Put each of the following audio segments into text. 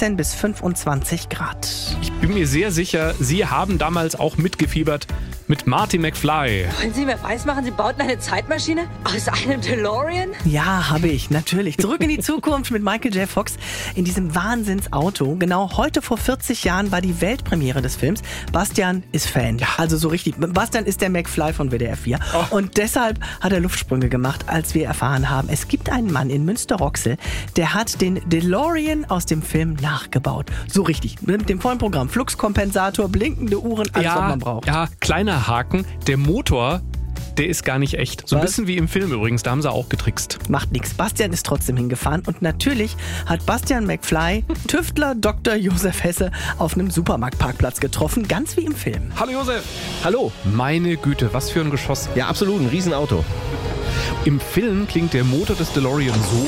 16 bis 25 Grad. Ich bin mir sehr sicher, Sie haben damals auch mitgefiebert mit Marty McFly. Wollen Sie mir weismachen, Sie bauten eine Zeitmaschine aus einem DeLorean? Ja, habe ich, natürlich. Zurück in die Zukunft mit Michael J. Fox in diesem Wahnsinnsauto. Genau heute vor 40 Jahren war die Weltpremiere des Films. Bastian ist Fan. Ja. Also so richtig. Bastian ist der McFly von WDR 4. Oh. Und deshalb hat er Luftsprünge gemacht, als wir erfahren haben, es gibt einen Mann in Münster-Roxel, der hat den DeLorean aus dem Film nachgebaut. So richtig. Mit dem vollen Programm. Fluxkompensator, blinkende Uhren, alles, was man braucht. Ja, kleiner Haken. Der Motor, der ist gar nicht echt. So ein bisschen wie im Film übrigens, da haben sie auch getrickst. Macht nichts. Bastian ist trotzdem hingefahren und natürlich hat Bastian McFly Tüftler Dr. Josef Hesse auf einem Supermarktparkplatz getroffen, ganz wie im Film. Hallo Josef. Hallo. Meine Güte, was für ein Geschoss. Ja, absolut, ein Riesenauto. Im Film klingt der Motor des DeLorean so.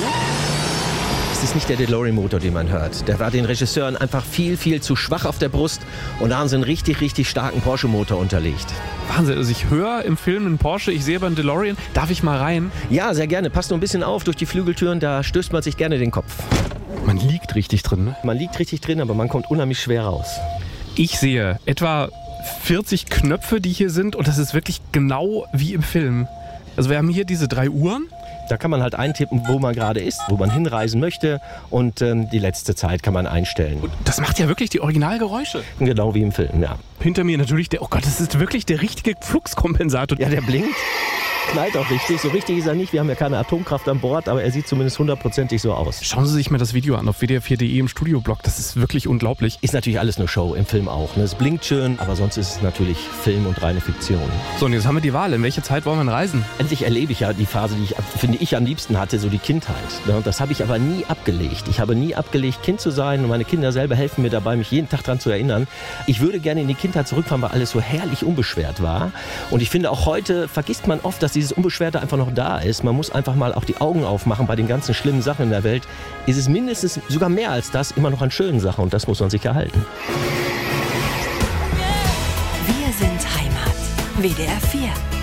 Es ist nicht der DeLorean-Motor, den man hört. Der war den Regisseuren einfach viel, viel zu schwach auf der Brust und da haben sie einen richtig, richtig starken Porsche-Motor unterlegt. Wahnsinn, also ich höre im Film einen Porsche, ich sehe aber einen DeLorean. Darf ich mal rein? Ja, sehr gerne. Passt nur ein bisschen auf durch die Flügeltüren, da stößt man sich gerne den Kopf. Man liegt richtig drin, ne? Man liegt richtig drin, aber man kommt unheimlich schwer raus. Ich sehe etwa 40 Knöpfe, die hier sind und das ist wirklich genau wie im Film. Also wir haben hier diese 3 Uhren. Da kann man halt eintippen, wo man gerade ist, wo man hinreisen möchte und die letzte Zeit kann man einstellen. Und das macht ja wirklich die Originalgeräusche. Genau wie im Film, ja. Hinter mir natürlich oh Gott, das ist wirklich der richtige Fluxkompensator. Ja, der blinkt, knallt auch richtig. So richtig ist er nicht, wir haben ja keine Atomkraft an Bord, aber er sieht zumindest 100%ig so aus. Schauen Sie sich mal das Video an auf wdr4.de im Studioblog, das ist wirklich unglaublich. Ist natürlich alles nur Show, im Film auch. Ne? Es blinkt schön, aber sonst ist es natürlich Film und reine Fiktion. So, und jetzt haben wir die Wahl, in welche Zeit wollen wir reisen? Endlich erlebe ich ja die Phase, die ich, finde ich, am liebsten hatte, so die Kindheit. Ne? Und das habe ich aber nie abgelegt. Ich habe nie abgelegt, Kind zu sein und meine Kinder selber helfen mir dabei, mich jeden Tag daran zu erinnern. Ich würde gerne in die Kindheit zurückfahren, weil alles so herrlich unbeschwert war. Und ich finde, auch heute vergisst man oft, dass dieses Unbeschwerte einfach noch da ist. Man muss einfach mal auch die Augen aufmachen bei den ganzen schlimmen Sachen in der Welt. Ist es mindestens, sogar mehr als das, immer noch an schönen Sachen und das muss man sich erhalten. Wir sind Heimat. WDR 4.